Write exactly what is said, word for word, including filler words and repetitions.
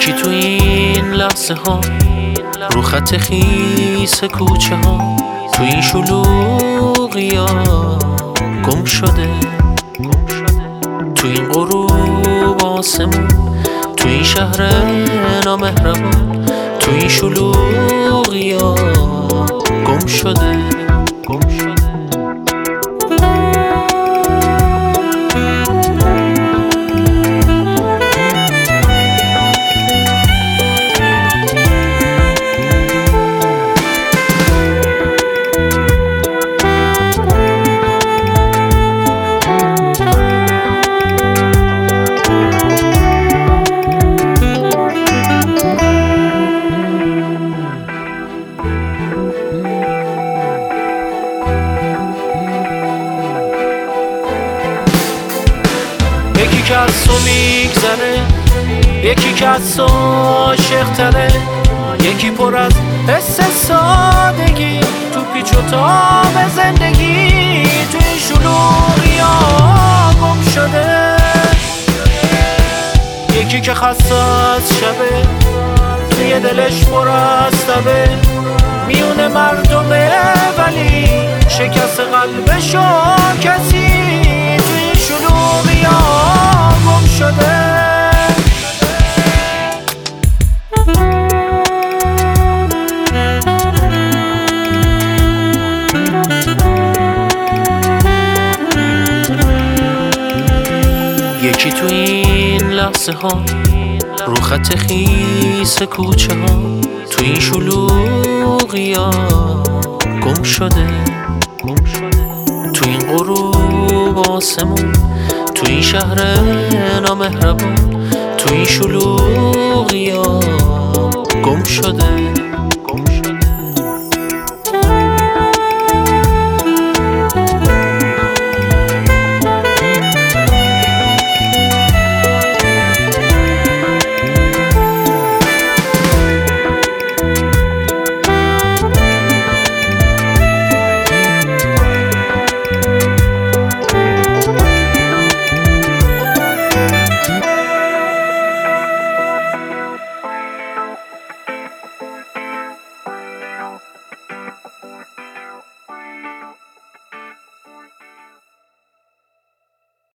یکی تو این لحظه ها رو خط خیس کوچه ها، تو این شلوغی ها گم شده، تو این غروب آسمون، تو این شهر نامهربون، تو این شلوغی ها گم شده، گم شده. یکی که از تو میگذره، یکی که از تو عاشق تره، یکی پر از حس سادگی، تو پیچ و تاب زندگی، تو این شلوغی ها گم شده. یکی که خسته از شبه، توی دلش پر از تبه، میونه مردمه ولی شکست قلبشو کسی، تو این شلوغی ها گم شده. یکی تو این لحظه ها رو خط خیس کوچه ها، تو این شلوغی ها گم شده، تو این غروب آسمون، تو این شهر نامهربون، تو این شلوغی ها گم شده.